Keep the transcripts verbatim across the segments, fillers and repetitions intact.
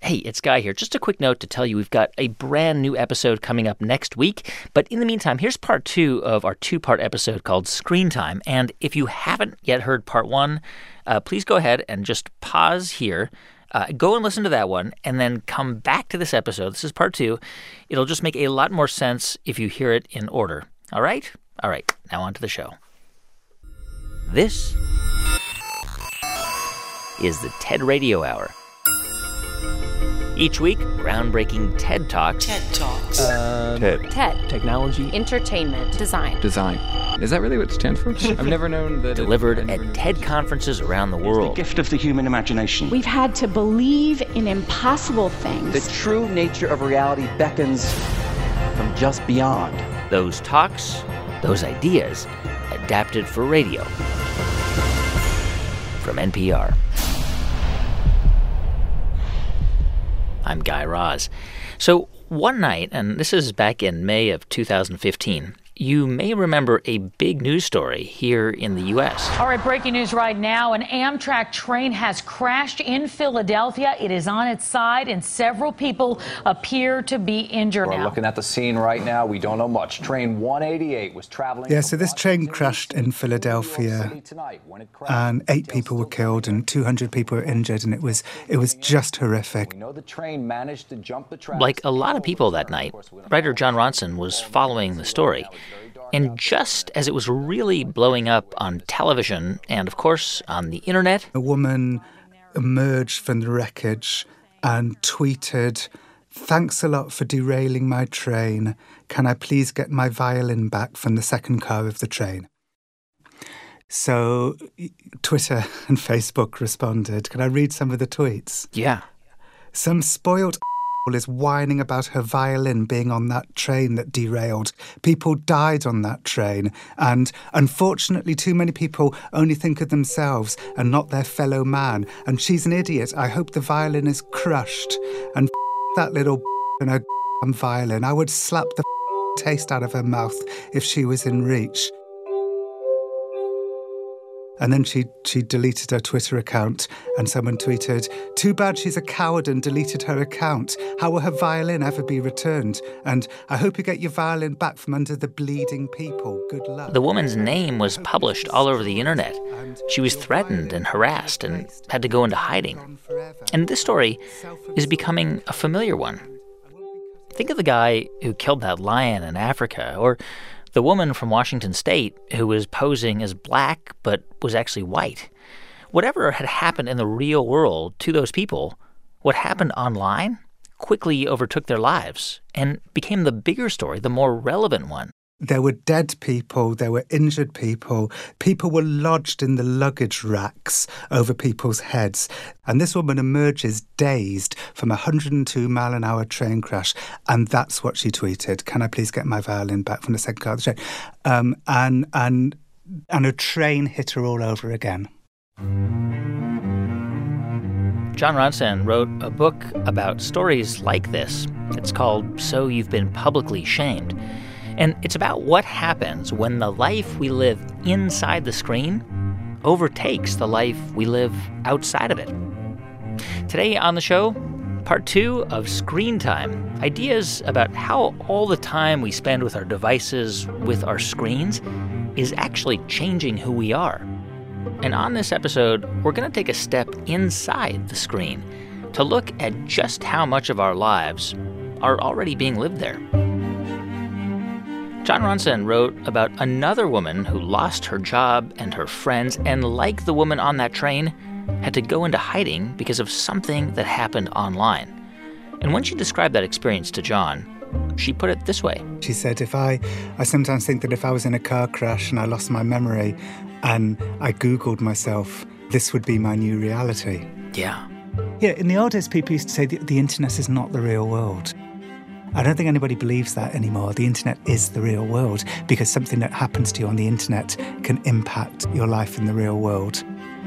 Hey, it's Guy here. Just a quick note to tell you we've got a brand new episode coming up next week. But in the meantime, here's part two of our two-part episode called Screen Time. And if you haven't yet heard part one, uh, please go ahead and just pause here. Uh, go and listen to that one, and then come back to this episode. This is part two. It'll just make a lot more sense if you hear it in order. All right? All right. Now on to the show. This is the TED Radio Hour. Each week, groundbreaking TED Talks. TED Talks. Uh, TED. TED. Technology. Entertainment. Design. Design. Is that really what it stands for? I've never known that. Delivered it, at TED conferences around the world. The gift of the human imagination. We've had to believe in impossible things. The true nature of reality beckons from just beyond. Those talks, those ideas, adapted for radio. From N P R. I'm Guy Raz. So one night, and this is back in May of two thousand fifteen, you may remember a big news story here in the U S. All right, breaking news right now. An Amtrak train has crashed in Philadelphia. It is on its side, and several people appear to be injured We're now. looking at the scene right now. We don't know much. Train one eighty-eight was traveling. Yeah, so this train crashed in Philadelphia, and eight people were killed and two hundred people were injured, and it was it was just horrific. We know the train managed to jump the tracks. Like a lot of people that night, writer Jon Ronson was following the story. And just as it was really blowing up on television and, of course, on the internet, a woman emerged from the wreckage and tweeted, "Thanks a lot for derailing my train. Can I please get my violin back from the second car of the train?" So Twitter and Facebook responded. Can I read some of the tweets? Yeah. Some spoiled is whining about her violin being on that train that derailed. People died on that train, and unfortunately too many people only think of themselves and not their fellow man, and she's an idiot. I hope the violin is crushed, and that little and her violin. I would slap the taste out of her mouth if she was in reach. And then she, she deleted her Twitter account, and someone tweeted, "Too bad she's a coward and deleted her account. How will her violin ever be returned? And I hope you get your violin back from under the bleeding people. Good luck." The woman's name was published all over the internet. She was threatened and harassed and had to go into hiding. And this story is becoming a familiar one. Think of the guy who killed that lion in Africa, or the woman from Washington State who was posing as black but was actually white. Whatever had happened in the real world to those people, what happened online quickly overtook their lives and became the bigger story, the more relevant one. There were dead people, there were injured people, people were lodged in the luggage racks over people's heads. And this woman emerges dazed from a one hundred two mile an hour train crash. And that's what she tweeted. "Can I please get my violin back from the second car of the train?" Um, and, and, and a train hit her all over again. Jon Ronson wrote a book about stories like this. It's called So You've Been Publicly Shamed. And it's about what happens when the life we live inside the screen overtakes the life we live outside of it. Today on the show, part two of Screen Time, ideas about how all the time we spend with our devices, with our screens, is actually changing who we are. And on this episode, we're going to take a step inside the screen to look at just how much of our lives are already being lived there. Jon Ronson wrote about another woman who lost her job and her friends, and like the woman on that train, had to go into hiding because of something that happened online. And when she described that experience to Jon, she put it this way. She said, if I, I sometimes think that if I was in a car crash and I lost my memory and I Googled myself, this would be my new reality. Yeah. Yeah, in the old days, people used to say that the internet is not the real world. I don't think anybody believes that anymore. The internet is the real world because something that happens to you on the internet can impact your life in the real world.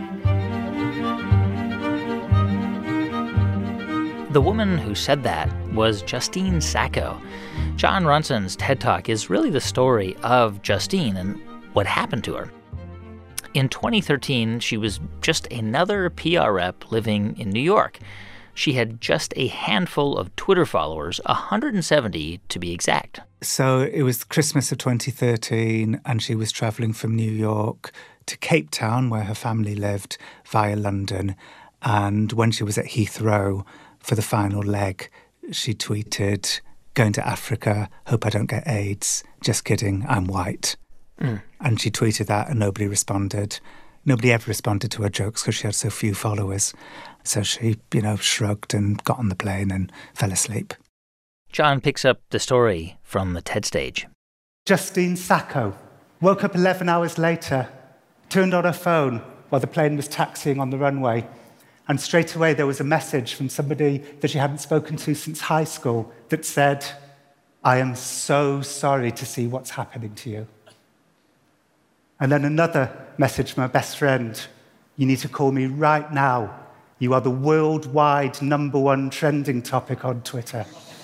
The woman who said that was Justine Sacco. Jon Ronson's TED Talk is really the story of Justine and what happened to her. In twenty thirteen, she was just another P R rep living in New York she had just a handful of Twitter followers, one hundred seventy to be exact. So it was Christmas of twenty thirteen, and she was travelling from New York to Cape Town, where her family lived, via London. And when she was at Heathrow for the final leg, she tweeted, "Going to Africa, hope I don't get AIDS. Just kidding, I'm white." Mm. And she tweeted that and nobody responded. Nobody ever responded to her jokes because she had so few followers. So she, you know, shrugged and got on the plane and fell asleep. John picks up the story from the TED stage. Justine Sacco woke up eleven hours later, turned on her phone while the plane was taxiing on the runway, and straight away there was a message from somebody that she hadn't spoken to since high school that said, "I am so sorry to see what's happening to you." And then another message from her best friend, "You need to call me right now. You are the worldwide number one trending topic on Twitter."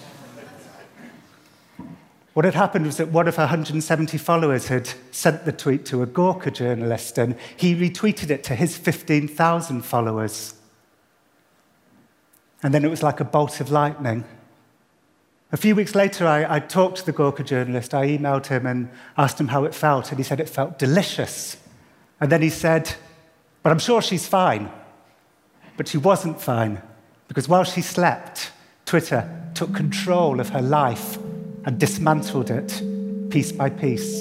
What had happened was that one of her one hundred seventy followers had sent the tweet to a Gawker journalist, and he retweeted it to his fifteen thousand followers. And then it was like a bolt of lightning. A few weeks later, I, I talked to the Gawker journalist. I emailed him and asked him how it felt, and he said it felt delicious. And then he said, "But I'm sure she's fine." But she wasn't fine, because while she slept, Twitter took control of her life and dismantled it piece by piece.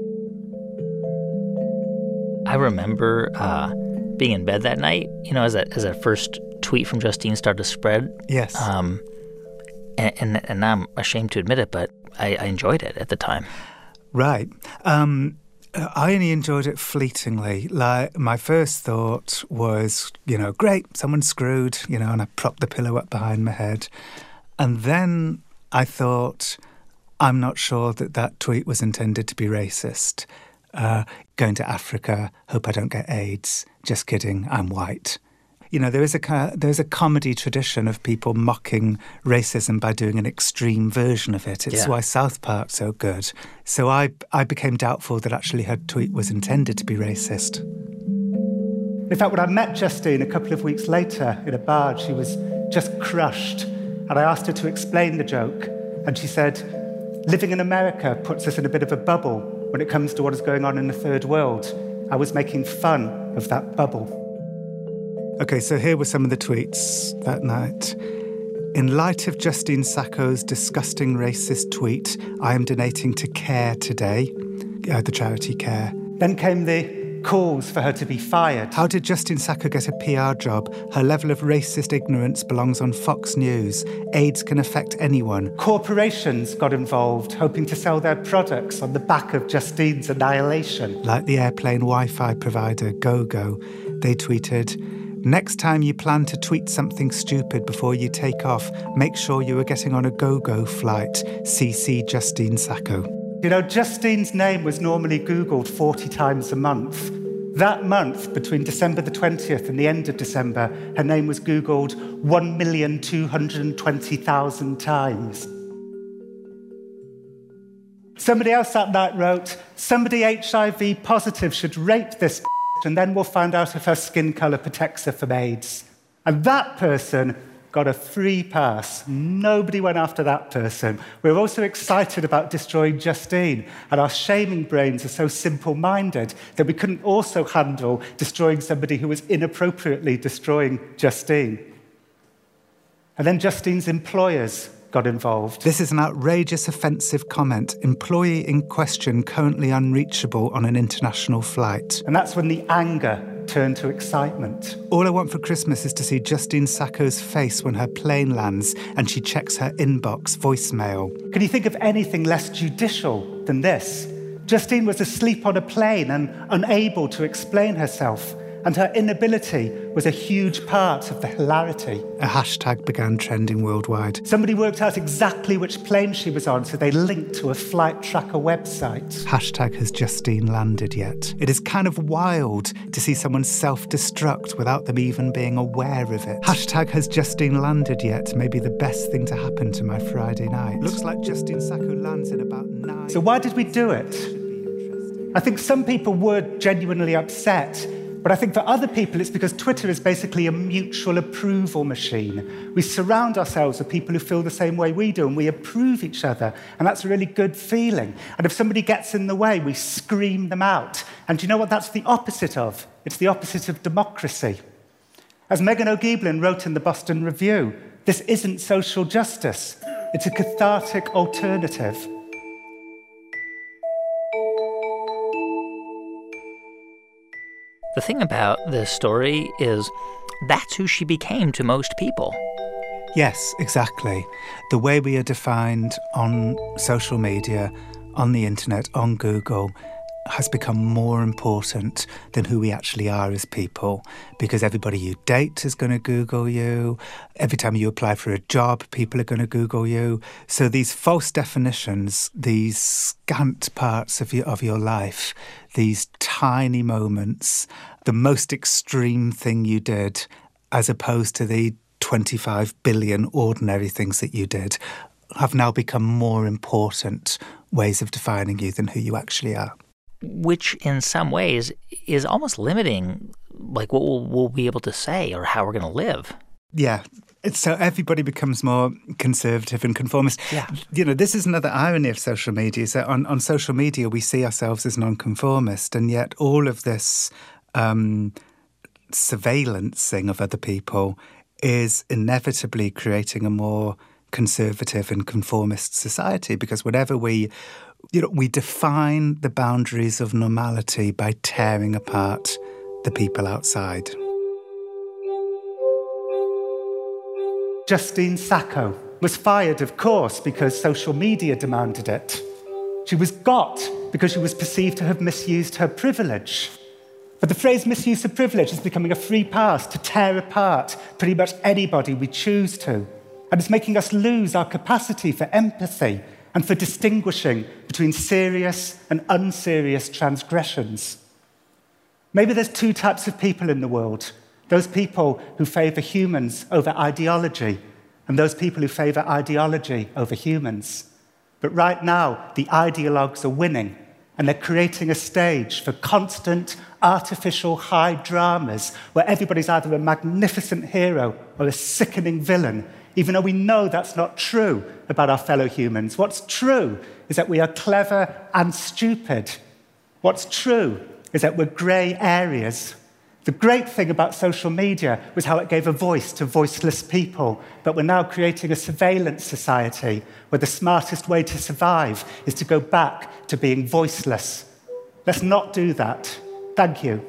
I remember uh, being in bed that night, you know, as that as that first tweet from Justine started to spread. Yes. Um, and, and, and I'm ashamed to admit it, but I, I enjoyed it at the time. Right. Um, I only enjoyed it fleetingly. Like, my first thought was, you know, great, someone's screwed, you know, and I propped the pillow up behind my head. And then I thought, I'm not sure that that tweet was intended to be racist. Uh, going to Africa, hope I don't get AIDS. Just kidding, I'm white. You know, there is a there's a comedy tradition of people mocking racism by doing an extreme version of it. It's yeah. why South Park's so good. So I I became doubtful that actually her tweet was intended to be racist. In fact, when I met Justine a couple of weeks later in a bar, she was just crushed. And I asked her to explain the joke. And she said, "Living in America puts us in a bit of a bubble when it comes to what is going on in the third world. I was making fun of that bubble." Okay, so here were some of the tweets that night. "In light of Justine Sacco's disgusting racist tweet, I am donating to CARE today," uh, the charity CARE. Then came the calls for her to be fired. "How did Justine Sacco get a P R job? Her level of racist ignorance belongs on Fox News. AIDS can affect anyone." Corporations got involved, hoping to sell their products on the back of Justine's annihilation. Like the airplane Wi-Fi provider GoGo, they tweeted, "Next time you plan to tweet something stupid before you take off, make sure you are getting on a GoGo flight. C C Justine Sacco." You know, Justine's name was normally Googled forty times a month. That month, between December the twentieth and the end of December, her name was Googled one million two hundred twenty thousand times. Somebody else that night wrote, "Somebody H I V positive should rape this and then we'll find out if her skin colour protects her from AIDS." And that person got a free pass. Nobody went after that person. We're also excited about destroying Justine, and our shaming brains are so simple-minded that we couldn't also handle destroying somebody who was inappropriately destroying Justine. And then Justine's employers got involved. "This is an outrageous, offensive comment. Employee in question currently unreachable on an international flight." And that's when the anger turned to excitement. "All I want for Christmas is to see Justine Sacco's face when her plane lands and she checks her inbox voicemail." Can you think of anything less judicial than this? Justine was asleep on a plane and unable to explain herself. And her inability was a huge part of the hilarity. A hashtag began trending worldwide. Somebody worked out exactly which plane she was on, so they linked to a flight tracker website. Hashtag has Justine landed yet? It is kind of wild to see someone self-destruct without them even being aware of it. Hashtag has Justine landed yet? Maybe the best thing to happen to my Friday night. Looks like Justine Sacco lands in about nine. So why did we do it? I think some people were genuinely upset But I think for other people, it's because Twitter is basically a mutual approval machine. We surround ourselves with people who feel the same way we do, and we approve each other, and that's a really good feeling. And if somebody gets in the way, we scream them out. And do you know what that's the opposite of? It's the opposite of democracy. As Megan O'Geeblin wrote in the Boston Review, this isn't social justice. It's a cathartic alternative. The thing about this story is that's who she became to most people. Yes, exactly. The way we are defined on social media, on the internet, on Google, has become more important than who we actually are as people, because everybody you date is going to Google you. Every time you apply for a job, people are going to Google you. So these false definitions, these scant parts of your, of your life, these tiny moments, the most extreme thing you did, as opposed to the twenty-five billion ordinary things that you did, have now become more important ways of defining you than who you actually are. Which in some ways is almost limiting, like, what we'll, we'll be able to say or how we're going to live. Yeah. It's so everybody becomes more conservative and conformist. Yeah. You know, this is another irony of social media, is that on, on social media we see ourselves as nonconformist, and yet all of this um, surveillancing of other people is inevitably creating a more conservative and conformist society, because whenever we You know, we define the boundaries of normality by tearing apart the people outside. Justine Sacco was fired, of course, because social media demanded it. She was got because she was perceived to have misused her privilege. But the phrase misuse of privilege is becoming a free pass to tear apart pretty much anybody we choose to. And it's making us lose our capacity for empathy and for distinguishing between serious and unserious transgressions. Maybe there's two types of people in the world: those people who favour humans over ideology, and those people who favour ideology over humans. But right now, the ideologues are winning, and they're creating a stage for constant, artificial high dramas where everybody's either a magnificent hero or a sickening villain, even though we know that's not true about our fellow humans. What's true is that we are clever and stupid. What's true is that we're grey areas. The great thing about social media was how it gave a voice to voiceless people, but we're now creating a surveillance society where the smartest way to survive is to go back to being voiceless. Let's not do that. Thank you.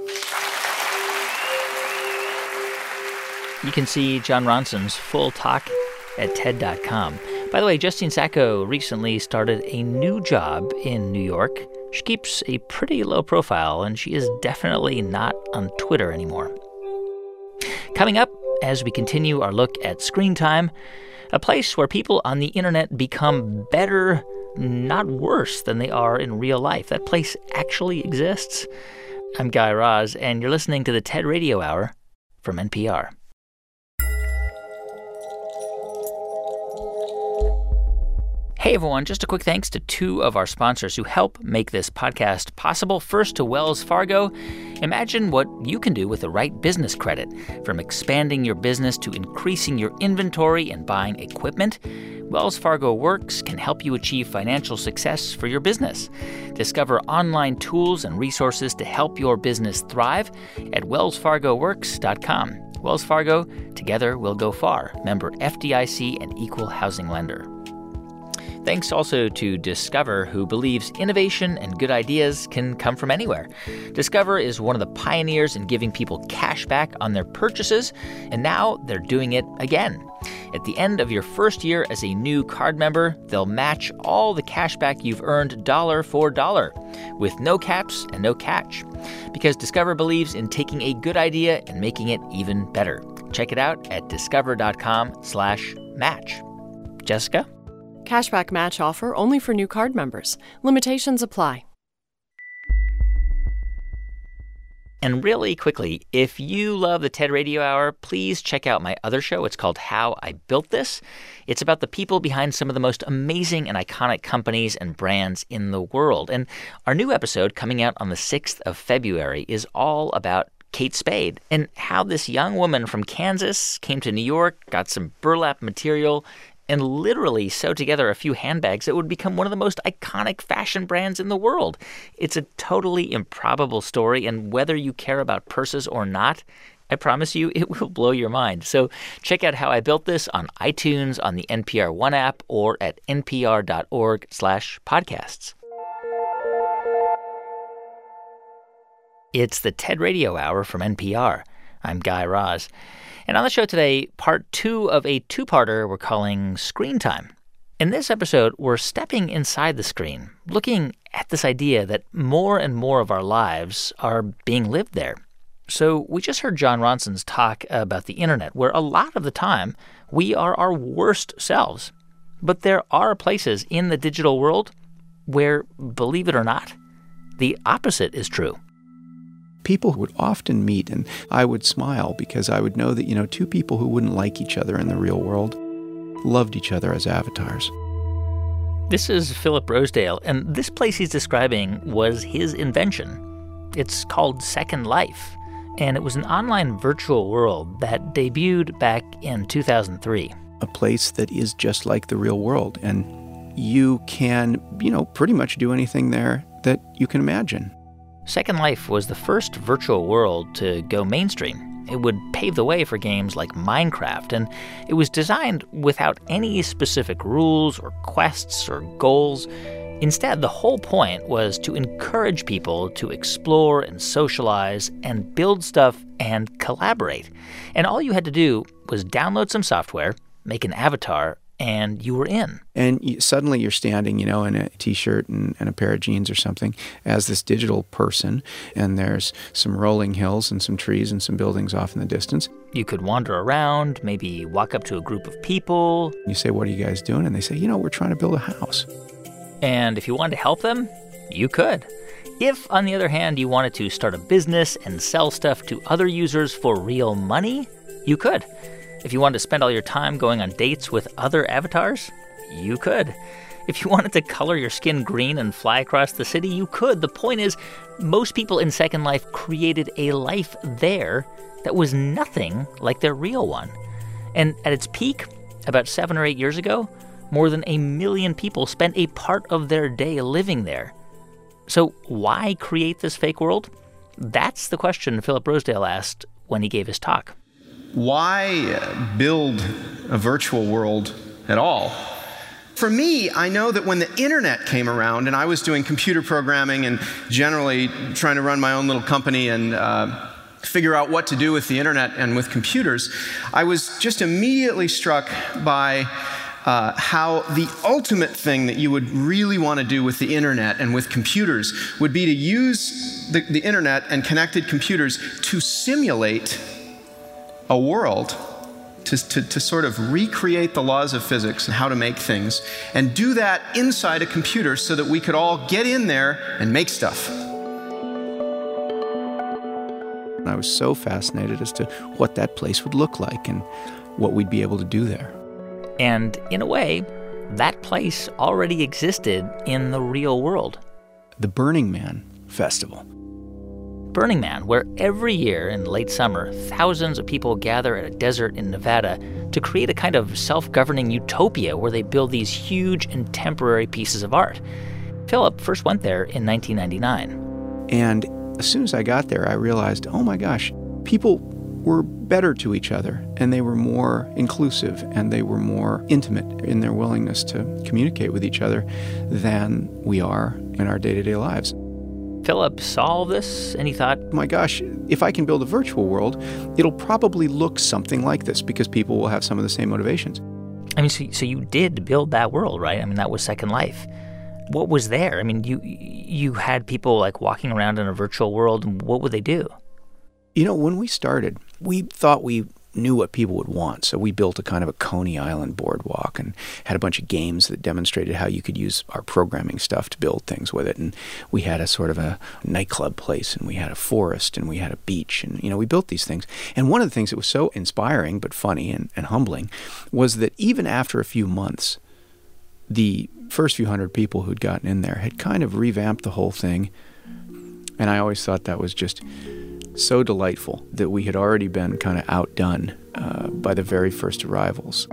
You can see Jon Ronson's full talk at TED dot com. By the way, Justine Sacco recently started a new job in New York. She keeps a pretty low profile, and she is definitely not on Twitter anymore. Coming up, as we continue our look at screen time, a place where people on the internet become better, not worse, than they are in real life. That place actually exists. I'm Guy Raz, and you're listening to the TED Radio Hour from N P R. Hey everyone, just a quick thanks to two of our sponsors who help make this podcast possible. First, to Wells Fargo. Imagine what you can do with the right business credit, from expanding your business to increasing your inventory and buying equipment. Wells Fargo Works can help you achieve financial success for your business. Discover online tools and resources to help your business thrive at wells fargo works dot com. Wells Fargo, together we'll go far. Member F D I C and Equal Housing Lender. Thanks also to Discover, who believes innovation and good ideas can come from anywhere. Discover is one of the pioneers in giving people cash back on their purchases, and now they're doing it again. At the end of your first year as a new card member, they'll match all the cash back you've earned dollar for dollar, with no caps and no catch. Because Discover believes in taking a good idea and making it even better. Check it out at discover.com slash match. Jessica? Cashback match offer only for new card members. Limitations apply. And really quickly, if you love the TED Radio Hour, please check out my other show. It's called How I Built This. It's about the people behind some of the most amazing and iconic companies and brands in the world. And our new episode coming out on the sixth of February is all about Kate Spade and how this young woman from Kansas came to New York, got some burlap material, and literally sewed together a few handbags that would become one of the most iconic fashion brands in the world. It's a totally improbable story, and whether you care about purses or not, I promise you it will blow your mind. So check out How I Built This on iTunes, on the N P R One app, or at npr.org slash podcasts. It's the TED Radio Hour from N P R. I'm Guy Raz. And on the show today, part two of a two-parter we're calling Screen Time. In this episode, we're stepping inside the screen, looking at this idea that more and more of our lives are being lived there. So we just heard Jon Ronson's talk about the internet, where a lot of the time we are our worst selves. But there are places in the digital world where, believe it or not, the opposite is true. People would often meet, and I would smile because I would know that, you know, two people who wouldn't like each other in the real world loved each other as avatars. This is Philip Rosedale, and this place he's describing was his invention. It's called Second Life, and it was an online virtual world that debuted back in two thousand three. A place that is just like the real world, and you can, you know, pretty much do anything there that you can imagine. Second Life was the first virtual world to go mainstream. It would pave the way for games like Minecraft, and it was designed without any specific rules or quests or goals. Instead, the whole point was to encourage people to explore and socialize and build stuff and collaborate. And all you had to do was download some software, make an avatar, and you were in. And you, suddenly you're standing, you know, in a T-shirt and, and a pair of jeans or something as this digital person, and there's some rolling hills and some trees and some buildings off in the distance. You could wander around, maybe walk up to a group of people. You say, what are you guys doing? And they say, you know, we're trying to build a house. And if you wanted to help them, you could. If, on the other hand, you wanted to start a business and sell stuff to other users for real money, you could. If you wanted to spend all your time going on dates with other avatars, you could. If you wanted to color your skin green and fly across the city, you could. The point is, most people in Second Life created a life there that was nothing like their real one. And at its peak, about seven or eight years ago, more than a million people spent a part of their day living there. So why create this fake world? That's the question Philip Rosedale asked when he gave his talk. Why build a virtual world at all? For me, I know that when the internet came around and I was doing computer programming and generally trying to run my own little company and uh, figure out what to do with the internet and with computers, I was just immediately struck by uh, how the ultimate thing that you would really want to do with the internet and with computers would be to use the, the internet and connected computers to simulate a world, to, to, to sort of recreate the laws of physics and how to make things, and do that inside a computer so that we could all get in there and make stuff. I was so fascinated as to what that place would look like and what we'd be able to do there. And in a way, that place already existed in the real world. The Burning Man Festival. Burning Man, where every year in late summer, thousands of people gather at a desert in Nevada to create a kind of self-governing utopia where they build these huge and temporary pieces of art. Philip first went there in nineteen ninety-nine. And as soon as I got there, I realized, oh my gosh, people were better to each other, and they were more inclusive, and they were more intimate in their willingness to communicate with each other than we are in our day-to-day lives. Philip saw all this, and he thought, my gosh, if I can build a virtual world, it'll probably look something like this because people will have some of the same motivations. I mean, so, so you did build that world, right? I mean, that was Second Life. What was there? I mean, you you had people, like, walking around in a virtual world, and what would they do? You know, when we started, we thought we knew what people would want. So we built a kind of a Coney Island boardwalk and had a bunch of games that demonstrated how you could use our programming stuff to build things with it. And we had a sort of a nightclub place, and we had a forest, and we had a beach. And, you know, we built these things. And one of the things that was so inspiring but funny and, and humbling was that even after a few months, the first few hundred people who'd gotten in there had kind of revamped the whole thing. And I always thought that was just so delightful that we had already been kind of outdone uh, by the very first arrivals.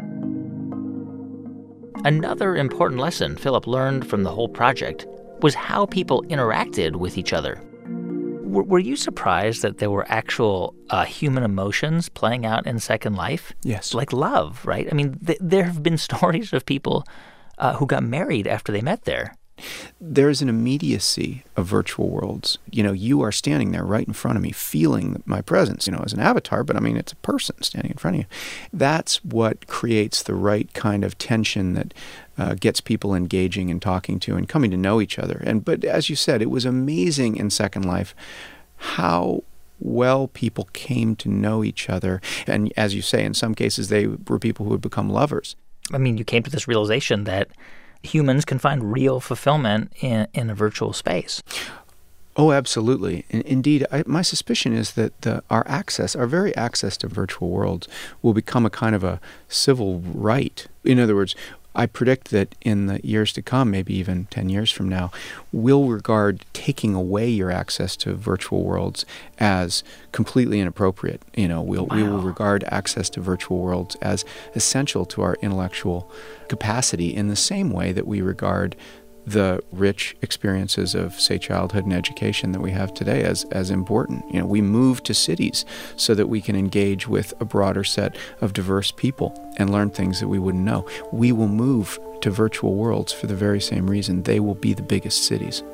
Another important lesson Philip learned from the whole project was how people interacted with each other. W- were you surprised that there were actual uh, human emotions playing out in Second Life? Yes. Like love, right? I mean, th- there have been stories of people uh, who got married after they met there. There's an immediacy of virtual worlds. You know, you are standing there right in front of me, feeling my presence, you know, as an avatar, but I mean, it's a person standing in front of you. That's what creates the right kind of tension that uh, gets people engaging and talking to and coming to know each other. And but as you said, it was amazing in Second Life how well people came to know each other. And as you say, in some cases, they were people who had become lovers. I mean, you came to this realization that humans can find real fulfillment in, in a virtual space. Oh, absolutely. In, indeed, I, my suspicion is that the, our access, our very access to virtual worlds will become a kind of a civil right. In other words, I predict that in the years to come, maybe even ten years from now, we'll regard taking away your access to virtual worlds as completely inappropriate. You know, we'll, wow. we will regard access to virtual worlds as essential to our intellectual capacity in the same way that we regard the rich experiences of, say, childhood and education that we have today as as important. You know, we move to cities so that we can engage with a broader set of diverse people and learn things that we wouldn't know. We will move to virtual worlds for the very same reason. They will be the biggest cities.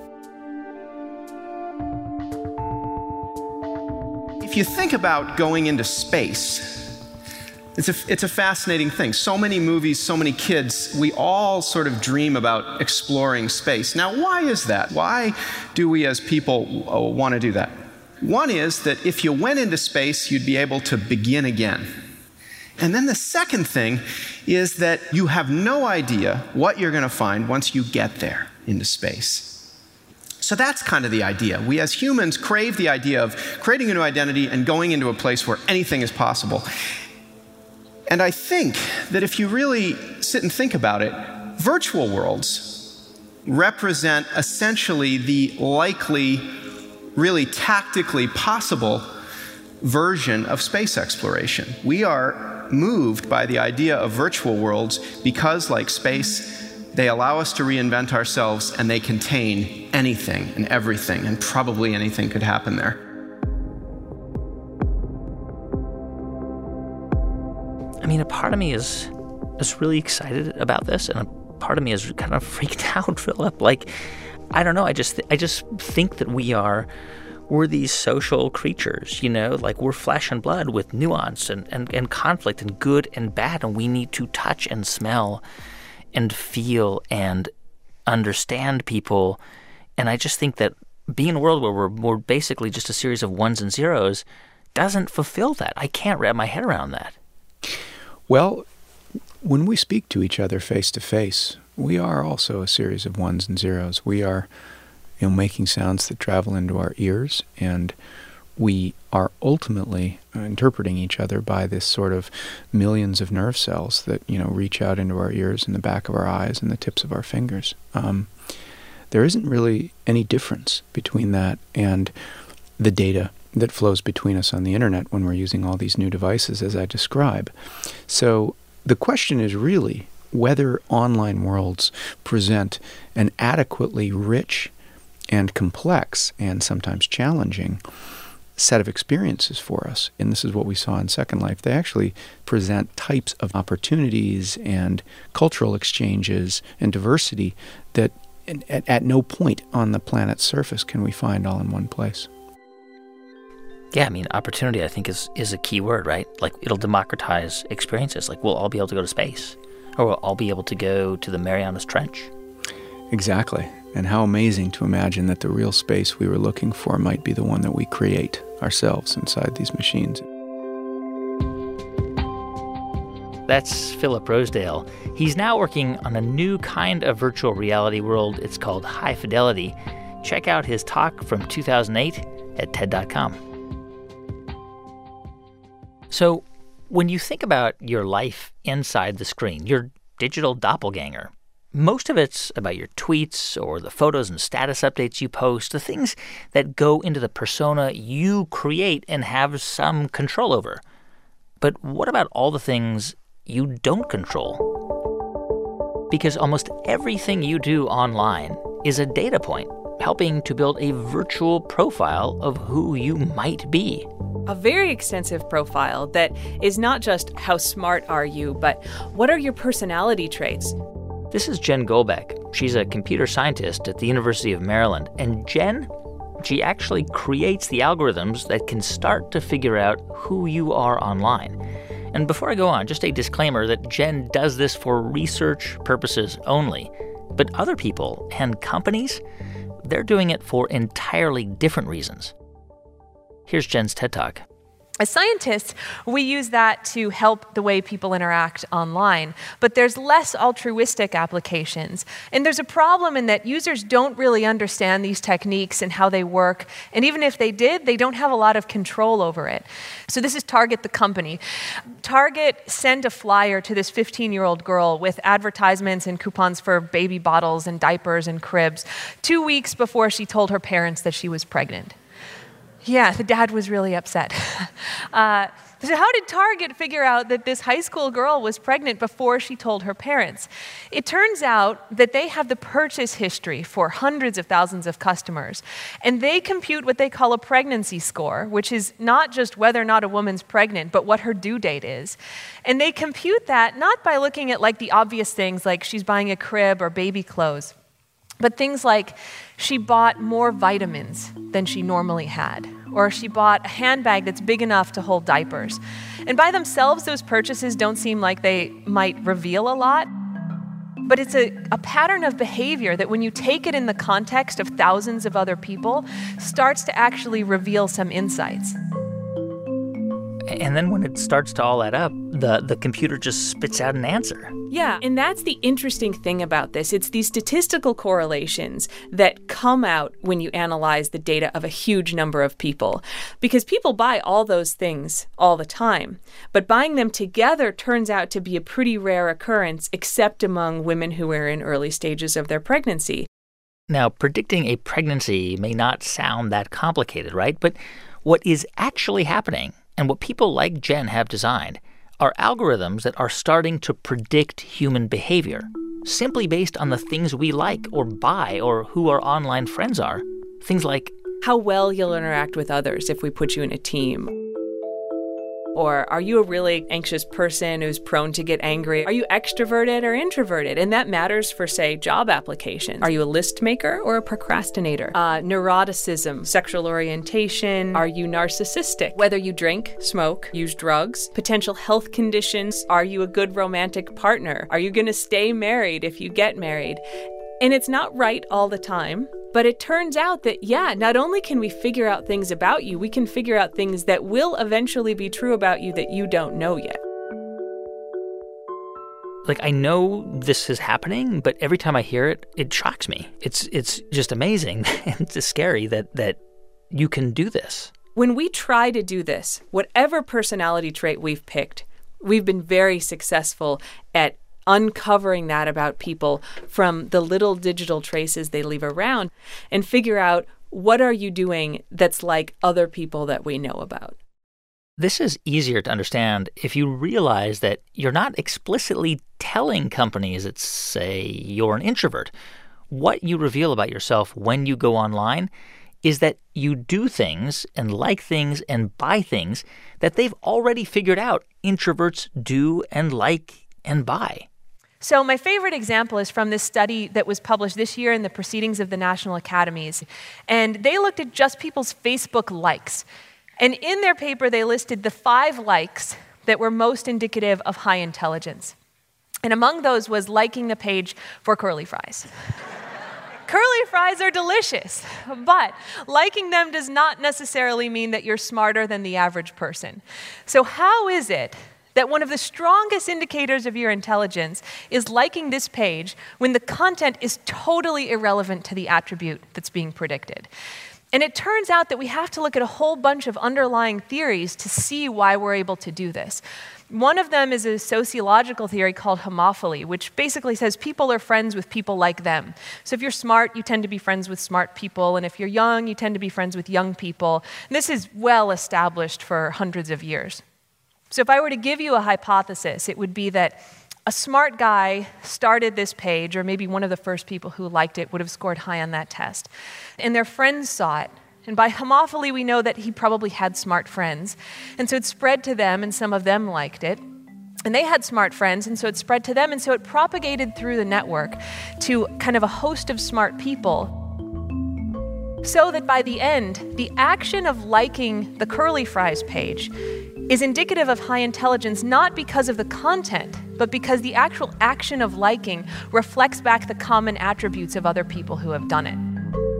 If you think about going into space, It's a, it's a fascinating thing. So many movies, so many kids, we all sort of dream about exploring space. Now, why is that? Why do we as people want to do that? One is that if you went into space, you'd be able to begin again. And then the second thing is that you have no idea what you're going to find once you get there into space. So that's kind of the idea. We as humans crave the idea of creating a new identity and going into a place where anything is possible. And I think that if you really sit and think about it, virtual worlds represent essentially the likely, really tactically possible version of space exploration. We are moved by the idea of virtual worlds because, like space, they allow us to reinvent ourselves, and they contain anything and everything, and probably anything could happen there. I mean, a part of me is is really excited about this, and a part of me is kind of freaked out, Philip. Like, I don't know. I just I just think that we are we're these social creatures, you know, like we're flesh and blood with nuance and, and, and conflict and good and bad, and we need to touch and smell and feel and understand people. And I just think that being in a world where we're, we're basically just a series of ones and zeros doesn't fulfill that. I can't wrap my head around that. Well, when we speak to each other face to face, we are also a series of ones and zeros. We are, you know, making sounds that travel into our ears, and we are ultimately interpreting each other by this sort of millions of nerve cells that, you know, reach out into our ears and the back of our eyes and the tips of our fingers. Um, there isn't really any difference between that and the data that flows between us on the internet when we're using all these new devices, as I describe. So the question is really whether online worlds present an adequately rich and complex and sometimes challenging set of experiences for us. And this is what we saw in Second Life. They actually present types of opportunities and cultural exchanges and diversity that at, at no point on the planet's surface can we find all in one place. Yeah, I mean, opportunity, I think, is, is a key word, right? Like, it'll democratize experiences. Like, we'll all be able to go to space, or we'll all be able to go to the Marianas Trench. Exactly. And how amazing to imagine that the real space we were looking for might be the one that we create ourselves inside these machines. That's Philip Rosedale. He's now working on a new kind of virtual reality world. It's called High Fidelity. Check out his talk from two thousand eight at T E D dot com. So when you think about your life inside the screen, your digital doppelganger, most of it's about your tweets or the photos and status updates you post, the things that go into the persona you create and have some control over. But what about all the things you don't control? Because almost everything you do online is a data point, helping to build a virtual profile of who you might be. A very extensive profile that is not just how smart are you, but what are your personality traits? This is Jen Golbeck. She's a computer scientist at the University of Maryland. And Jen, she actually creates the algorithms that can start to figure out who you are online. And before I go on, just a disclaimer that Jen does this for research purposes only. But other people and companies, they're doing it for entirely different reasons. Here's Jen's TED Talk. As scientists, we use that to help the way people interact online, but there's less altruistic applications. And there's a problem in that users don't really understand these techniques and how they work, and even if they did, they don't have a lot of control over it. So this is Target, the company. Target sent a flyer to this fifteen-year-old girl with advertisements and coupons for baby bottles and diapers and cribs two weeks before she told her parents that she was pregnant. Yeah, the dad was really upset. Uh, so how did Target figure out that this high school girl was pregnant before she told her parents? It turns out that they have the purchase history for hundreds of thousands of customers, and they compute what they call a pregnancy score, which is not just whether or not a woman's pregnant, but what her due date is. And they compute that not by looking at like the obvious things like she's buying a crib or baby clothes, but things like she bought more vitamins than she normally had, or she bought a handbag that's big enough to hold diapers. And by themselves, those purchases don't seem like they might reveal a lot, but it's a, a pattern of behavior that when you take it in the context of thousands of other people, starts to actually reveal some insights. And then when it starts to all add up, the, the computer just spits out an answer. Yeah, and that's the interesting thing about this. It's these statistical correlations that come out when you analyze the data of a huge number of people. Because people buy all those things all the time. But buying them together turns out to be a pretty rare occurrence, except among women who are in early stages of their pregnancy. Now, predicting a pregnancy may not sound that complicated, right? But what is actually happening, and what people like Jen have designed, are algorithms that are starting to predict human behavior, simply based on the things we like or buy or who our online friends are. Things like how well you'll interact with others if we put you in a team. Or are you a really anxious person who's prone to get angry? Are you extroverted or introverted? And that matters for, say, job applications. Are you a list maker or a procrastinator? Uh, neuroticism, sexual orientation. Are you narcissistic? Whether you drink, smoke, use drugs, potential health conditions. Are you a good romantic partner? Are you going to stay married if you get married? And it's not right all the time. But it turns out that, yeah, not only can we figure out things about you, we can figure out things that will eventually be true about you that you don't know yet. Like, I know this is happening, but every time I hear it, it shocks me. It's it's just amazing and it's scary that that you can do this. When we try to do this, whatever personality trait we've picked, we've been very successful at uncovering that about people from the little digital traces they leave around and figure out what are you doing that's like other people that we know about. This is easier to understand if you realize that you're not explicitly telling companies that say you're an introvert. What you reveal about yourself when you go online is that you do things and like things and buy things that they've already figured out introverts do and like and buy. So my favorite example is from this study that was published this year in the Proceedings of the National Academies. And they looked at just people's Facebook likes. And in their paper, they listed the five likes that were most indicative of high intelligence. And among those was liking the page for curly fries. Curly fries are delicious, but liking them does not necessarily mean that you're smarter than the average person. So how is it that one of the strongest indicators of your intelligence is liking this page when the content is totally irrelevant to the attribute that's being predicted. And it turns out that we have to look at a whole bunch of underlying theories to see why we're able to do this. One of them is a sociological theory called homophily, which basically says people are friends with people like them. So if you're smart, you tend to be friends with smart people, and if you're young, you tend to be friends with young people. And this is well established for hundreds of years. So if I were to give you a hypothesis, it would be that a smart guy started this page, or maybe one of the first people who liked it would have scored high on that test, and their friends saw it. And by homophily, we know that he probably had smart friends. And so it spread to them, and some of them liked it. And they had smart friends, and so it spread to them. And so it propagated through the network to kind of a host of smart people. So that by the end, the action of liking the Curly Fries page is indicative of high intelligence, not because of the content, but because the actual action of liking reflects back the common attributes of other people who have done it.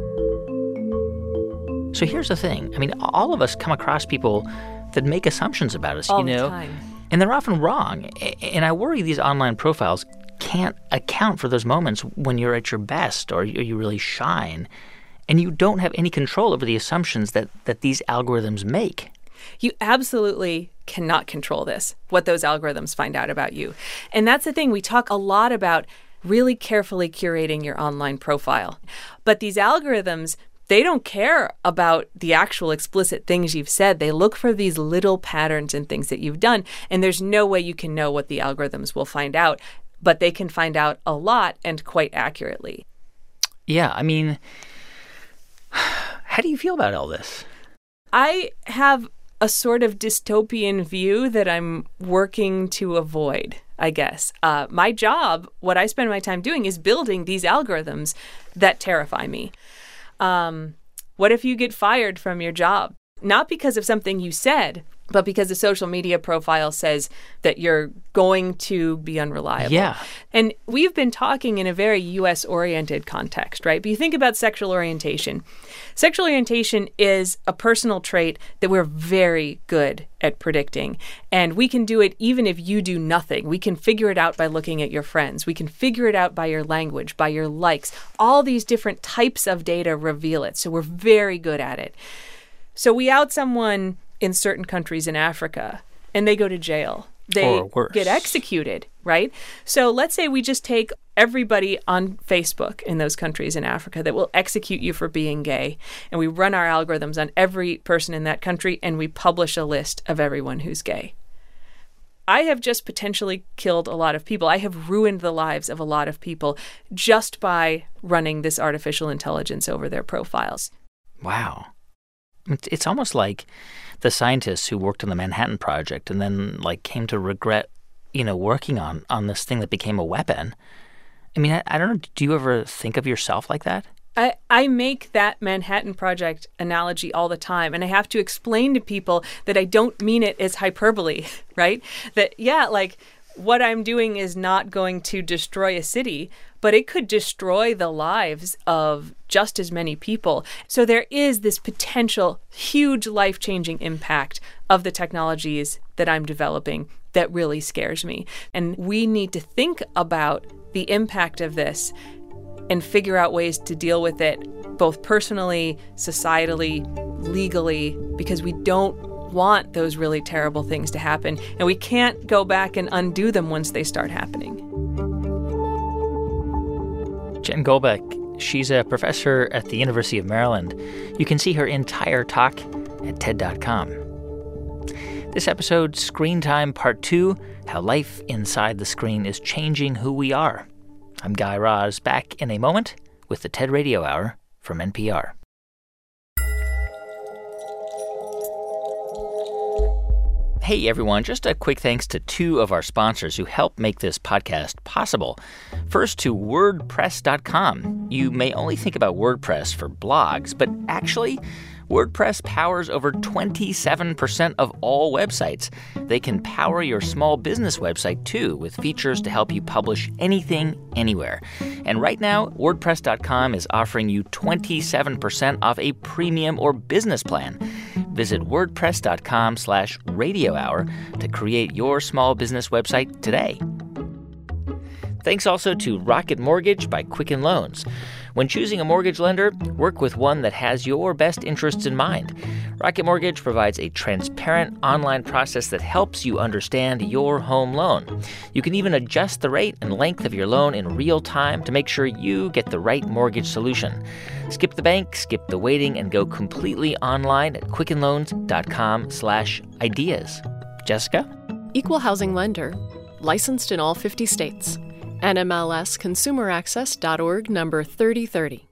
So here's the thing. I mean, all of us come across people that make assumptions about us, all you know, the time. And they're often wrong. And I worry these online profiles can't account for those moments when you're at your best or you really shine, and you don't have any control over the assumptions that, that these algorithms make. You absolutely cannot control this, what those algorithms find out about you. And that's the thing. We talk a lot about really carefully curating your online profile. But these algorithms, they don't care about the actual explicit things you've said. They look for these little patterns and things that you've done. And there's no way you can know what the algorithms will find out. But they can find out a lot and quite accurately. Yeah, I mean, how do you feel about all this? I have a sort of dystopian view that I'm working to avoid, I guess. Uh, my job, what I spend my time doing, is building these algorithms that terrify me. Um, what if you get fired from your job? Not because of something you said, but because the social media profile says that you're going to be unreliable. Yeah. And we've been talking in a very U S-oriented context, right? But you think about sexual orientation. Sexual orientation is a personal trait that we're very good at predicting. And we can do it even if you do nothing. We can figure it out by looking at your friends. We can figure it out by your language, by your likes. All these different types of data reveal it. So we're very good at it. So we out someone in certain countries in Africa, and they go to jail. They or worse. Get executed, right? So let's say we just take everybody on Facebook in those countries in Africa that will execute you for being gay, and we run our algorithms on every person in that country, and we publish a list of everyone who's gay. I have just potentially killed a lot of people. I have ruined the lives of a lot of people just by running this artificial intelligence over their profiles. Wow. It's almost like the scientists who worked on the Manhattan Project and then, like, came to regret, you know, working on, on this thing that became a weapon. I mean, I, I don't know, do you ever think of yourself like that? I, I make that Manhattan Project analogy all the time, and I have to explain to people that I don't mean it as hyperbole, right? That, yeah, like, what I'm doing is not going to destroy a city, but it could destroy the lives of just as many people. So there is this potential huge life-changing impact of the technologies that I'm developing that really scares me. And we need to think about the impact of this and figure out ways to deal with it, both personally, societally, legally, because we don't want those really terrible things to happen, and we can't go back and undo them once they start happening. Jen Goldbeck, she's a professor at the University of Maryland. You can see her entire talk at TED dot com. This episode, Screen Time Part two, How Life Inside the Screen is Changing Who We Are. I'm Guy Raz, back in a moment with the TED Radio Hour from N P R. Hey everyone, just a quick thanks to two of our sponsors who help make this podcast possible. First, to WordPress dot com. You may only think about WordPress for blogs, but actually, WordPress powers over twenty-seven percent of all websites. They can power your small business website too, with features to help you publish anything, anywhere. And right now, WordPress dot com is offering you twenty-seven percent off a premium or business plan. Visit wordpress.com slash radio hour to create your small business website today. Thanks also to Rocket Mortgage by Quicken Loans. When choosing a mortgage lender, work with one that has your best interests in mind. Rocket Mortgage provides a transparent online process that helps you understand your home loan. You can even adjust the rate and length of your loan in real time to make sure you get the right mortgage solution. Skip the bank, skip the waiting, and go completely online at quickenloans.com slash ideas. Jessica? Equal housing lender. Licensed in all fifty states. N M L S consumer access dot org, number thirty thirty.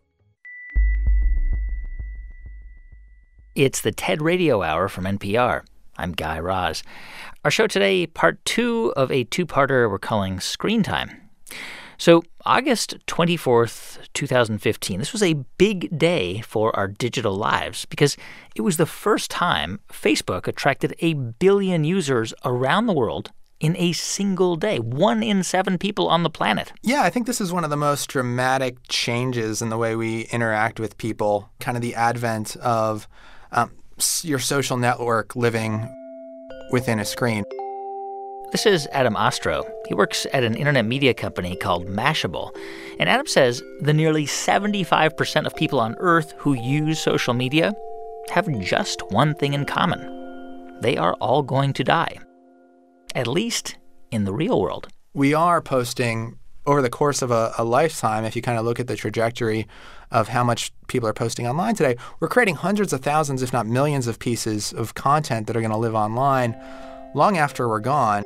It's the TED Radio Hour from N P R. I'm Guy Raz. Our show today, part two of a two-parter we're calling Screen Time. So August twenty-fourth, twenty fifteen, this was a big day for our digital lives because it was the first time Facebook attracted a billion users around the world in a single day. One in seven people on the planet. Yeah, I think this is one of the most dramatic changes in the way we interact with people, kind of the advent of um, your social network living within a screen. This is Adam Ostro. He works at an internet media company called Mashable. And Adam says the nearly seventy-five percent of people on Earth who use social media have just one thing in common. They are all going to die. At least in the real world. We are posting over the course of a, a lifetime, if you kind of look at the trajectory of how much people are posting online today, we're creating hundreds of thousands, if not millions of pieces of content that are going to live online long after we're gone.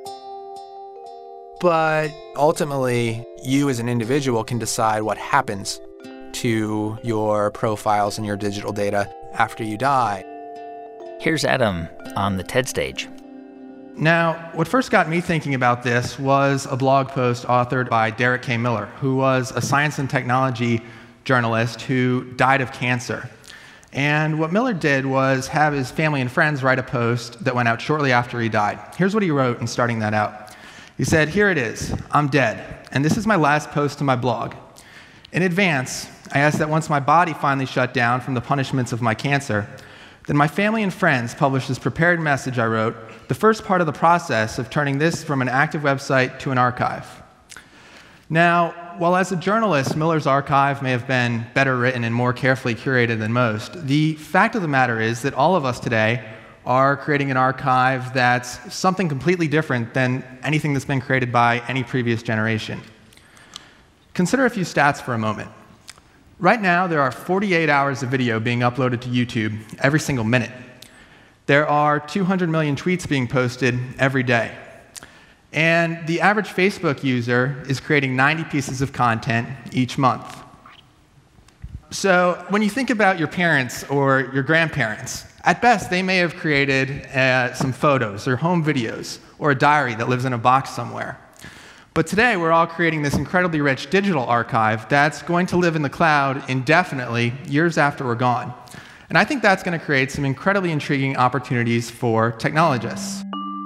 But ultimately, you as an individual can decide what happens to your profiles and your digital data after you die. Here's Adam on the TED stage. Now, what first got me thinking about this was a blog post authored by Derek K. Miller, who was a science and technology journalist who died of cancer. And what Miller did was have his family and friends write a post that went out shortly after he died. Here's what he wrote in starting that out. He said, "Here it is. I'm dead, and this is my last post to my blog. In advance, I asked that once my body finally shut down from the punishments of my cancer, then my family and friends publish this prepared message I wrote, the first part of the process of turning this from an active website to an archive." Now, while as a journalist, Miller's archive may have been better written and more carefully curated than most, the fact of the matter is that all of us today are creating an archive that's something completely different than anything that's been created by any previous generation. Consider a few stats for a moment. Right now, there are forty-eight hours of video being uploaded to YouTube every single minute. There are two hundred million tweets being posted every day. And the average Facebook user is creating ninety pieces of content each month. So when you think about your parents or your grandparents, at best, they may have created uh, some photos or home videos or a diary that lives in a box somewhere. But today, we're all creating this incredibly rich digital archive that's going to live in the cloud indefinitely, years after we're gone. And I think that's going to create some incredibly intriguing opportunities for technologists.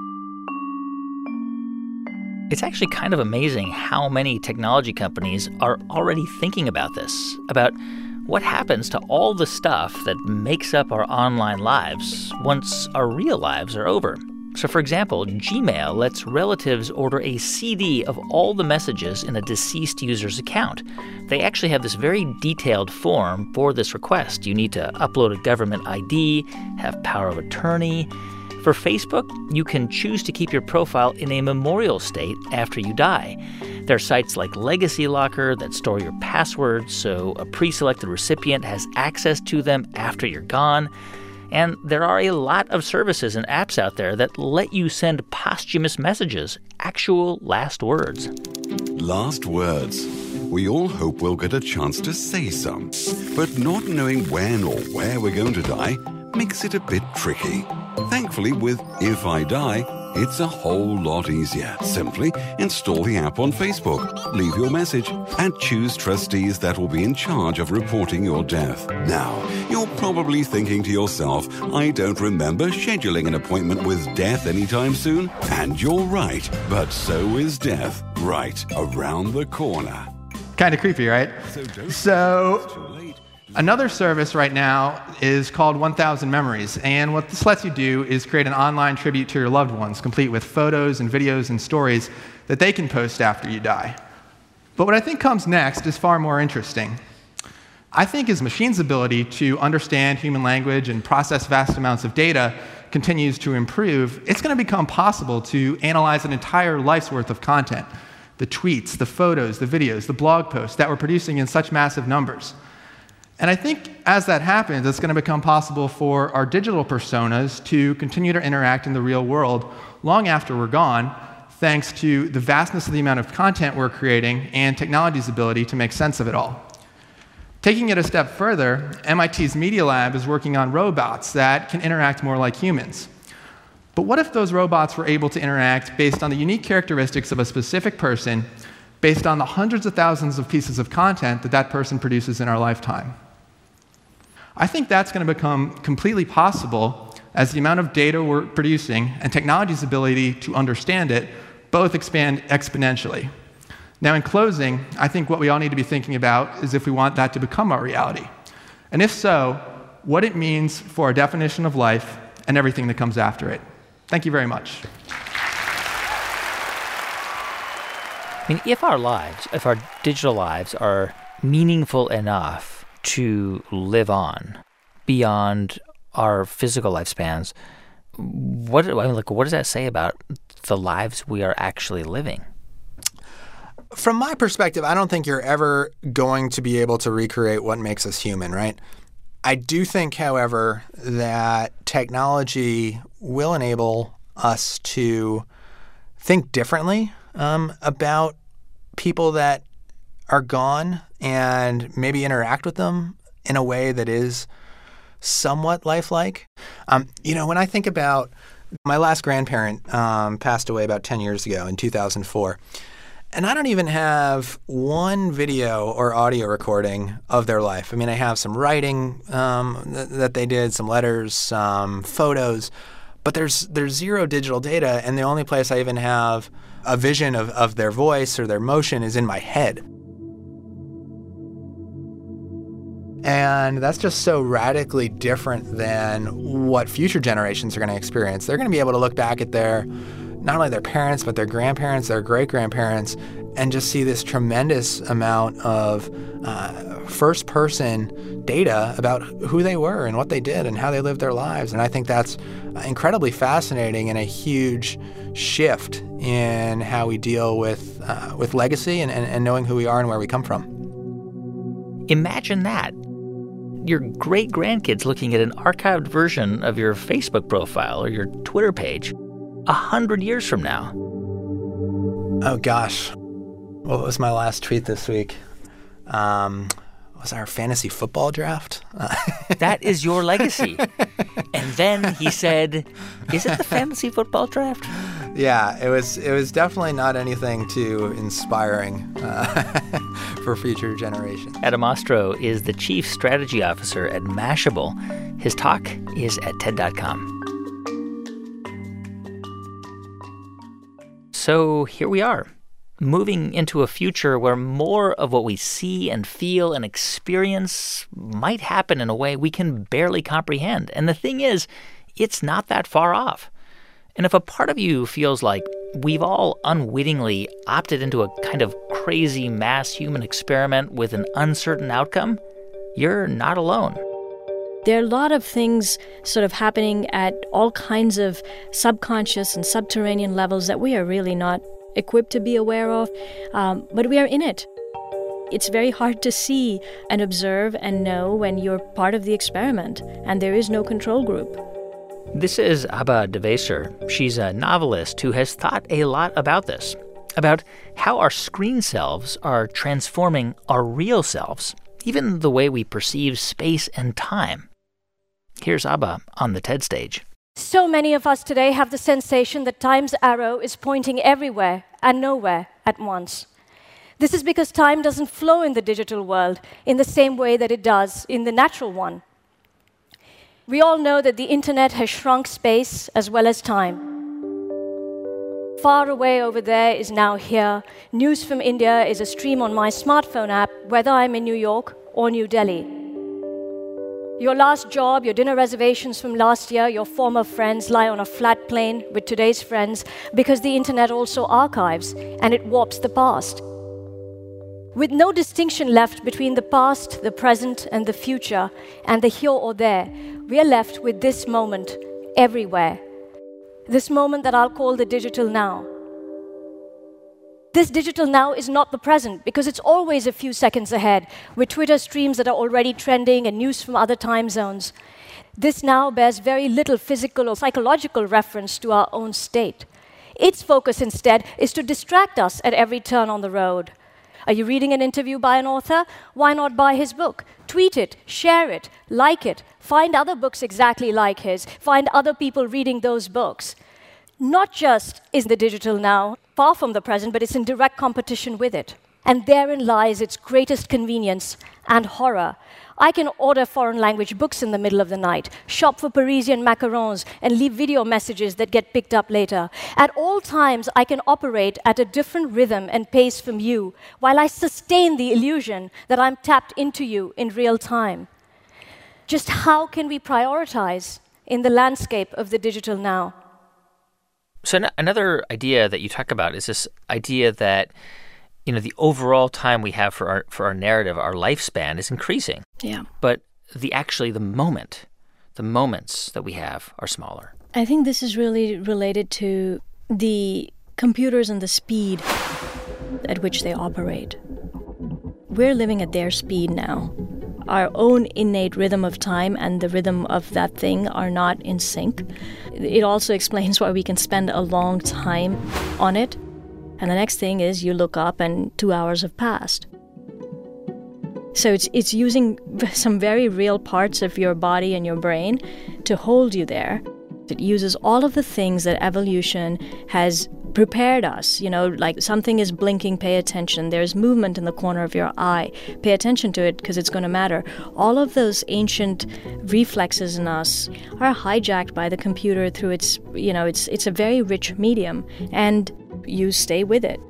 It's actually kind of amazing how many technology companies are already thinking about this, about what happens to all the stuff that makes up our online lives once our real lives are over. So, for example, Gmail lets relatives order a C D of all the messages in a deceased user's account. They actually have this very detailed form for this request. You need to upload a government I D, have power of attorney. For Facebook, you can choose to keep your profile in a memorial state after you die. There are sites like Legacy Locker that store your passwords so a pre-selected recipient has access to them after you're gone. And there are a lot of services and apps out there that let you send posthumous messages, actual last words. Last words. We all hope we'll get a chance to say some. But not knowing when or where we're going to die makes it a bit tricky. Thankfully, with If I Die, it's a whole lot easier. Simply install the app on Facebook, leave your message, and choose trustees that will be in charge of reporting your death. Now, you're probably thinking to yourself, I don't remember scheduling an appointment with death anytime soon. And you're right, but so is death, right around the corner. Kind of creepy, right? So, Another service right now is called one thousand Memories, and what this lets you do is create an online tribute to your loved ones, complete with photos and videos and stories that they can post after you die. But what I think comes next is far more interesting. I think as machines' ability to understand human language and process vast amounts of data continues to improve, it's going to become possible to analyze an entire life's worth of content. The tweets, the photos, the videos, the blog posts that we're producing in such massive numbers. And I think as that happens, it's going to become possible for our digital personas to continue to interact in the real world long after we're gone, thanks to the vastness of the amount of content we're creating and technology's ability to make sense of it all. Taking it a step further, M I T's Media Lab is working on robots that can interact more like humans. But what if those robots were able to interact based on the unique characteristics of a specific person, based on the hundreds of thousands of pieces of content that that person produces in our lifetime? I think that's going to become completely possible as the amount of data we're producing and technology's ability to understand it both expand exponentially. Now, in closing, I think what we all need to be thinking about is if we want that to become our reality. And if so, what it means for our definition of life and everything that comes after it. Thank you very much. I mean, if our lives, if our digital lives are meaningful enough to live on beyond our physical lifespans, what, I mean, like, what does that say about the lives we are actually living? From my perspective, I don't think you're ever going to be able to recreate what makes us human, right? I do think, however, that technology will enable us to think differently um, about people that are gone and maybe interact with them in a way that is somewhat lifelike. Um, you know, when I think about my last grandparent um, passed away about ten years ago in two thousand four. And I don't even have one video or audio recording of their life. I mean, I have some writing um, th- that they did, some letters, some photos, but there's there's zero digital data, and the only place I even have a vision of, of their voice or their motion is in my head. And that's just so radically different than what future generations are going to experience. They're going to be able to look back at their not only their parents, but their grandparents, their great-grandparents, and just see this tremendous amount of uh, first-person data about who they were and what they did and how they lived their lives. And I think that's incredibly fascinating and a huge shift in how we deal with uh, with legacy and, and, and knowing who we are and where we come from. Imagine that. Your great-grandkids looking at an archived version of your Facebook profile or your Twitter page a hundred years from now. Oh, gosh. What was my last tweet this week? Um, was our fantasy football draft? That is your legacy. And then he said, is it the fantasy football draft? Yeah, it was It was definitely not anything too inspiring uh, for future generations. Adam Ostro is the Chief Strategy Officer at Mashable. His talk is at TED dot com. So here we are, moving into a future where more of what we see and feel and experience might happen in a way we can barely comprehend. And the thing is, it's not that far off. And if a part of you feels like we've all unwittingly opted into a kind of crazy mass human experiment with an uncertain outcome, you're not alone. There are a lot of things sort of happening at all kinds of subconscious and subterranean levels that we are really not equipped to be aware of, um, but we are in it. It's very hard to see and observe and know when you're part of the experiment, and there is no control group. This is Abba Deveser. She's a novelist who has thought a lot about this, about how our screen selves are transforming our real selves, even the way we perceive space and time. Here's Abba on the TED stage. So many of us today have the sensation that time's arrow is pointing everywhere and nowhere at once. This is because time doesn't flow in the digital world in the same way that it does in the natural one. We all know that the internet has shrunk space as well as time. Far away over there is now here. News from India is a stream on my smartphone app, whether I'm in New York or New Delhi. Your last job, your dinner reservations from last year, your former friends lie on a flat plane with today's friends because the internet also archives and it warps the past. With no distinction left between the past, the present, and the future, and the here or there, we are left with this moment everywhere. This moment that I'll call the digital now. This digital now is not the present because it's always a few seconds ahead, with Twitter streams that are already trending and news from other time zones. This now bears very little physical or psychological reference to our own state. Its focus instead is to distract us at every turn on the road. Are you reading an interview by an author? Why not buy his book? Tweet it, share it, like it, find other books exactly like his, find other people reading those books. Not just is the digital now far from the present, but it's in direct competition with it. And therein lies its greatest convenience and horror. I can order foreign language books in the middle of the night, shop for Parisian macarons, and leave video messages that get picked up later. At all times, I can operate at a different rhythm and pace from you, while I sustain the illusion that I'm tapped into you in real time. Just how can we prioritize in the landscape of the digital now? So n- another idea that you talk about is this idea that, you know, the overall time we have for our for our narrative, our lifespan, is increasing. Yeah. But the actually the moment, the moments that we have are smaller. I think this is really related to the computers and the speed at which they operate. We're living at their speed now. Our own innate rhythm of time and the rhythm of that thing are not in sync. It also explains why we can spend a long time on it. And the next thing is you look up and two hours have passed. So it's it's using some very real parts of your body and your brain to hold you there. It uses all of the things that evolution has prepared us. You know, like something is blinking, pay attention. There's movement in the corner of your eye. Pay attention to it because it's going to matter. All of those ancient reflexes in us are hijacked by the computer through its, you know, it's it's a very rich medium. And you stay with it.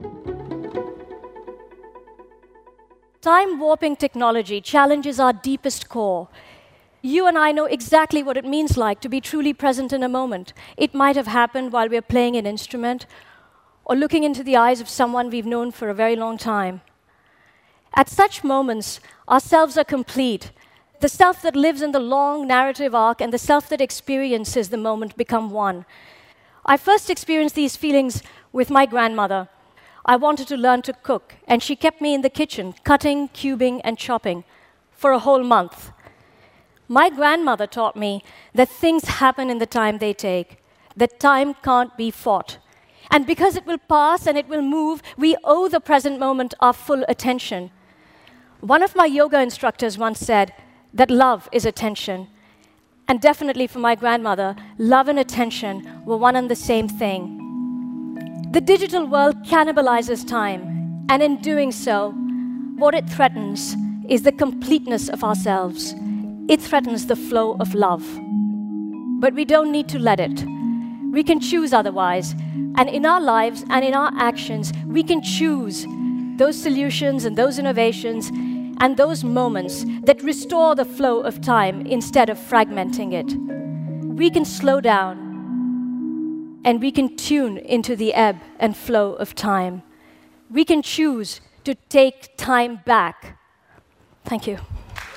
Time warping technology challenges our deepest core. You and I know exactly what it means like to be truly present in a moment. It might have happened while we're playing an instrument or looking into the eyes of someone we've known for a very long time. At such moments, our selves are complete. The self that lives in the long narrative arc and the self that experiences the moment become one. I first experienced these feelings with my grandmother. I wanted to learn to cook, and she kept me in the kitchen, cutting, cubing, and chopping for a whole month. My grandmother taught me that things happen in the time they take, that time can't be fought. And because it will pass and it will move, we owe the present moment our full attention. One of my yoga instructors once said that love is attention. And definitely for my grandmother, love and attention were one and the same thing. The digital world cannibalizes time, and in doing so, what it threatens is the completeness of ourselves. It threatens the flow of love. But we don't need to let it. We can choose otherwise. And in our lives and in our actions, we can choose those solutions and those innovations and those moments that restore the flow of time instead of fragmenting it. We can slow down and we can tune into the ebb and flow of time. We can choose to take time back. Thank you.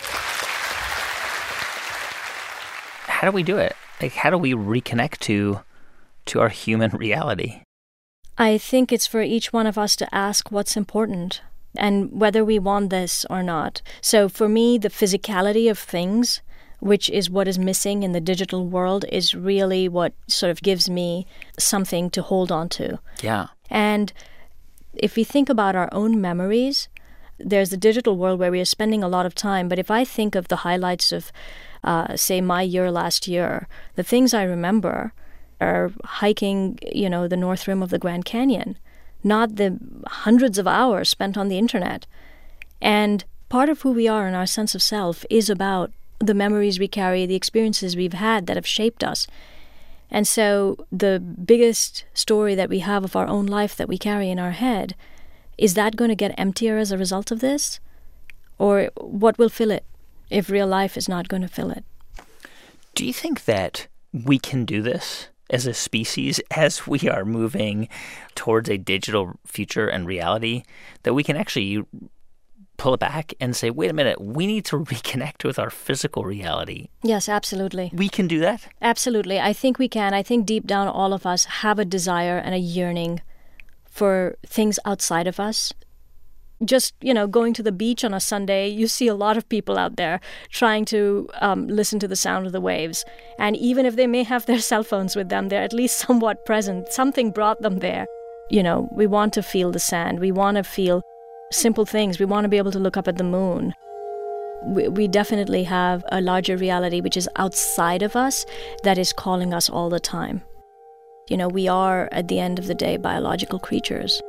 How do we do it? Like, how do we reconnect to to our human reality? I think it's for each one of us to ask what's important and whether we want this or not. So for me, the physicality of things, which is what is missing in the digital world, is really what sort of gives me something to hold on to. Yeah. And if we think about our own memories, there's the digital world where we are spending a lot of time. But if I think of the highlights of, uh, say, my year last year, the things I remember are hiking, you know, the North Rim of the Grand Canyon, not the hundreds of hours spent on the internet. And part of who we are and our sense of self is about the memories we carry, the experiences we've had that have shaped us. And so the biggest story that we have of our own life that we carry in our head, is that going to get emptier as a result of this? Or what will fill it? if real life is not going to fill it. Do you think that we can do this as a species as we are moving towards a digital future and reality, that we can actually pull it back and say, wait a minute, we need to reconnect with our physical reality? Yes, absolutely. We can do that? Absolutely. I think we can. I think deep down all of us have a desire and a yearning for things outside of us. Just, you know, going to the beach on a Sunday, you see a lot of people out there trying to um, listen to the sound of the waves. And even if they may have their cell phones with them, they're at least somewhat present. Something brought them there. You know, we want to feel the sand. We want to feel simple things. We want to be able to look up at the moon. We, we definitely have a larger reality which is outside of us that is calling us all the time. You know, we are, at the end of the day, biological creatures.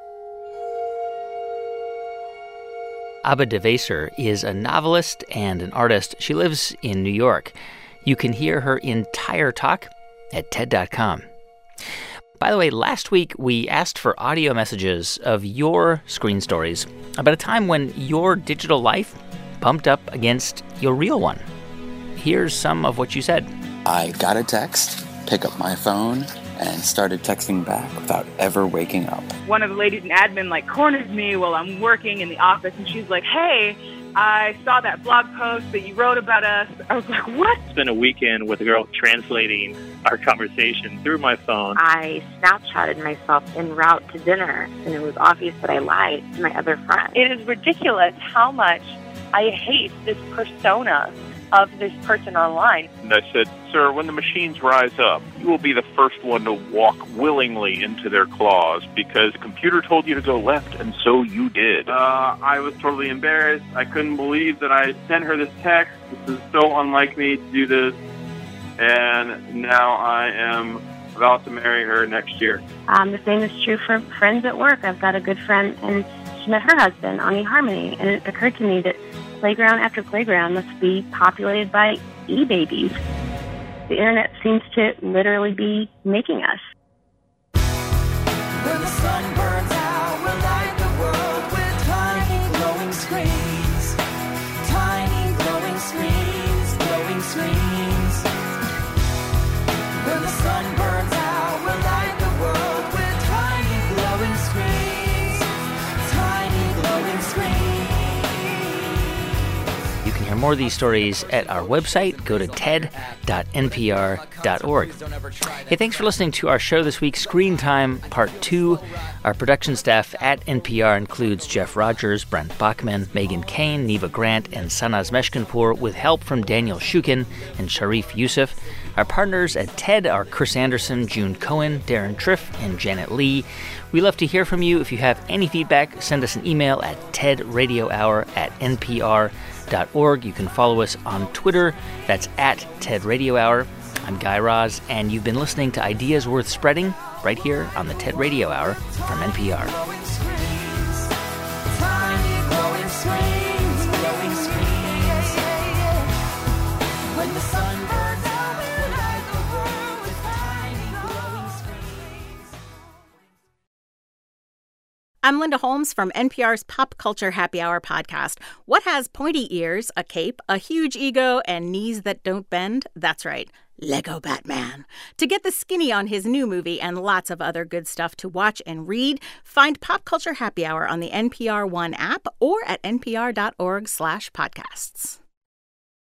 Abba Devaser is a novelist and an artist. She lives in New York. You can hear her entire talk at T E D dot com. By the way, last week we asked for audio messages of your screen stories about a time when your digital life bumped up against your real one. Here's some of what you said. I got a text, picked up my phone, and started texting back without ever waking up. One of the ladies in admin like corners me while I'm working in the office, and she's like, hey, I saw that blog post that you wrote about us. I was like, what? Spent a weekend with a girl translating our conversation through my phone. I Snapchatted myself en route to dinner, and it was obvious that I lied to my other friend. It is ridiculous how much I hate this persona of this person online. And I said, sir, when the machines rise up, you will be the first one to walk willingly into their claws because the computer told you to go left, and so you did. Uh, I was totally embarrassed. I couldn't believe that I sent her this text. This is so unlike me to do this. And now I am about to marry her next year. Um, the same is true for friends at work. I've got a good friend, and she met her husband on eHarmony, and it occurred to me that playground after playground must be populated by e-babies. The internet seems to literally be making us. When the sun burns out, we'll light the world with tiny glowing screens. Tiny glowing screens, glowing screens. When the sun burns out, we'll light the world with tiny glowing screens. Tiny glowing screens. You can hear more of these stories at our website. Go to T E D dot N P R dot org. Hey, thanks for listening to our show this week, Screen Time Part two. Our production staff at N P R includes Jeff Rogers, Brent Bachman, Megan Kane, Neva Grant, and Sanaz Meshkinpour, with help from Daniel Shukin and Sharif Youssef. Our partners at T E D are Chris Anderson, June Cohen, Darren Triff, and Janet Lee. We love to hear from you. If you have any feedback, send us an email at tedradiohour at N P R dot org. You can follow us on Twitter. That's at Ted Radio Hour. I'm Guy Raz, and you've been listening to Ideas Worth Spreading right here on the TED Radio Hour from N P R. I'm Linda Holmes from N P R's Pop Culture Happy Hour podcast. What has pointy ears, a cape, a huge ego, and knees that don't bend? That's right, Lego Batman. To get the skinny on his new movie and lots of other good stuff to watch and read, find Pop Culture Happy Hour on the N P R One app or at N P R dot org slash podcasts.